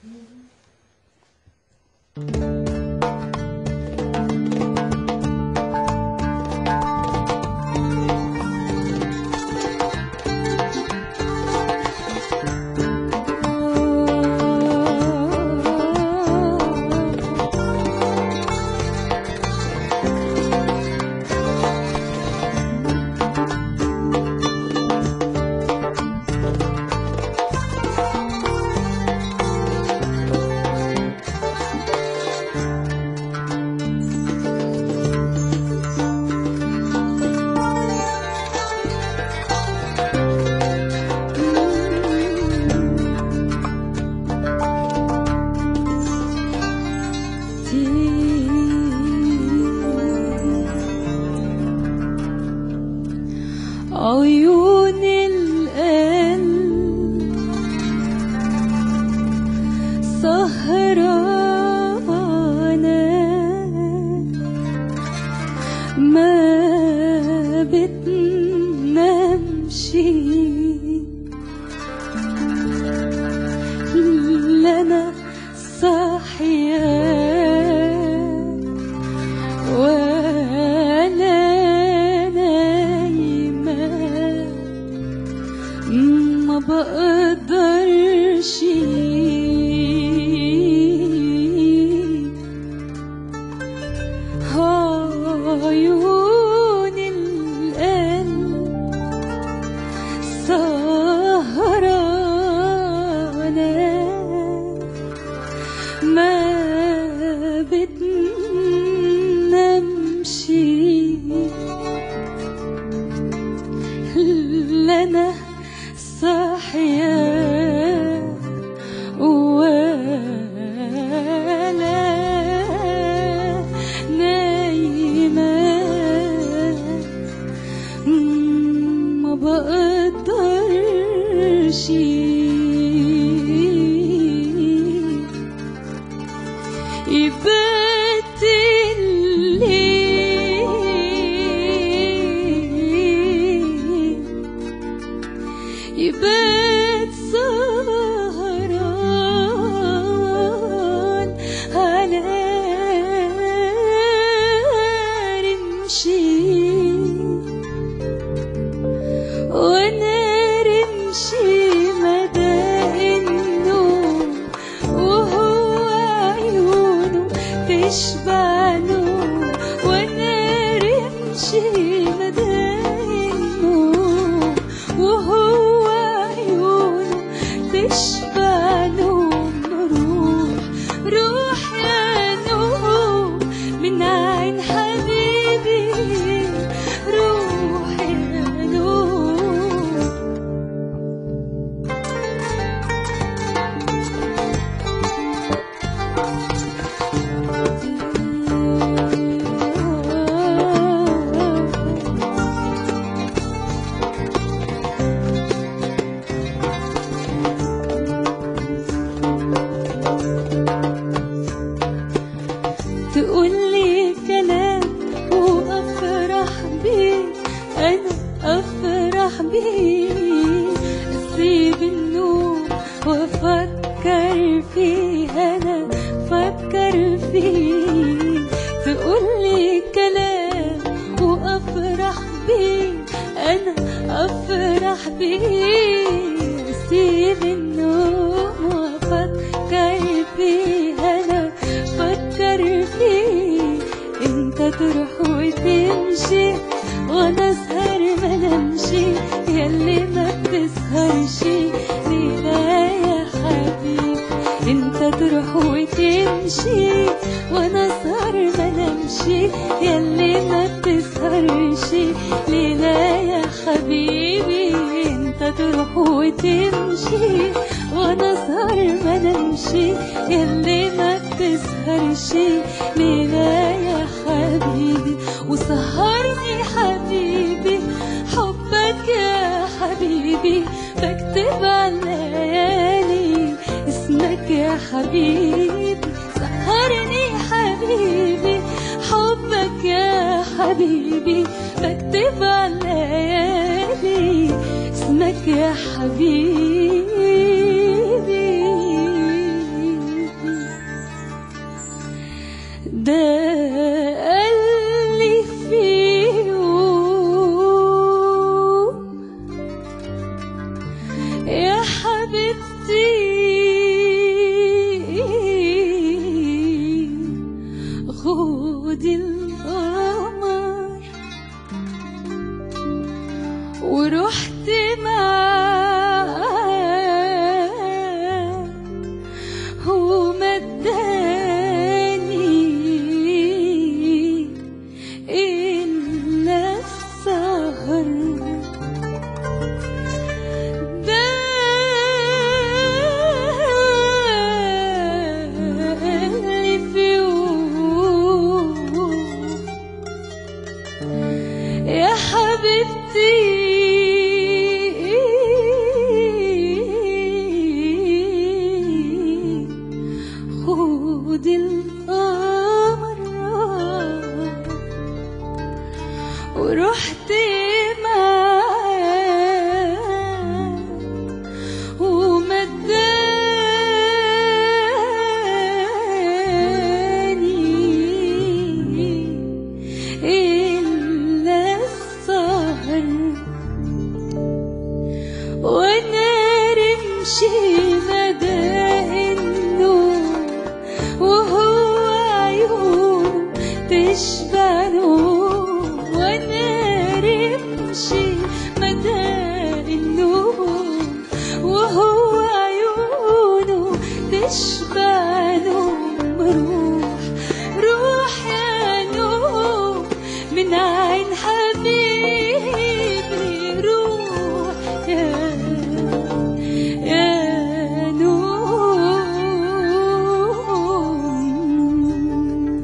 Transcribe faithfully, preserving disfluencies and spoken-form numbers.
عيون القلب سهرانة ما بتنامش، لا أنا صاحية ما بقدرش عيون القلب سهرانة ما بتنامش، لا أنا صاحية ولا نايمة، ما بقدرش يبات الليل، يبات سهران على رمشي، وانا رمشي مدى النوم، وهو عيونه تشبع نوم، وانا رمشي مدى النوم، وهو تشبع نوم. روح روح يا نوم من عين حبيبي، روح يا نوم. تقولي كلام وأفرح بيه، أنا أفرح بيه، أسيب النوم وأفكر فيه، أنا أفكر فيه. تقولي كلام وأفرح بيه، أنا أفرح بيه، أسيب النوم وأفكر فيه، أنا أفكر فيه. انت تروح وتمشي وانا اسهر ما نمشي، ياللي ما بتسهرش ليلة يا حبيبي. انت تروح وتمشي وانا اسهر ما نمشي، ياللي ما بتسهرش ليلة يا حبيبي. انت تروح وتمشي وانا اسهر ما نمشي، ياللي ما بتسهرش ليلة يا حبيبي. وسهرني حبيبي حبك يا حبيبي، بكتب على الليالي اسمك يا حبيبي. سهرني حبيبي حبك يا حبيبي، بكتب على الليالي اسمك يا حبيبي. ده قالي فيه يا حبيبتي خدي القمر، ورحت معاه ومداني إلا السهر. ده اللي في يوم يا حبيبتي خدي القمر، ورحت معاه ومداني إلا السهر. وانا رمشي مدى النور وهو عيون تشبع نور، وانا رمشي مدى النور وهو عيونه تشبع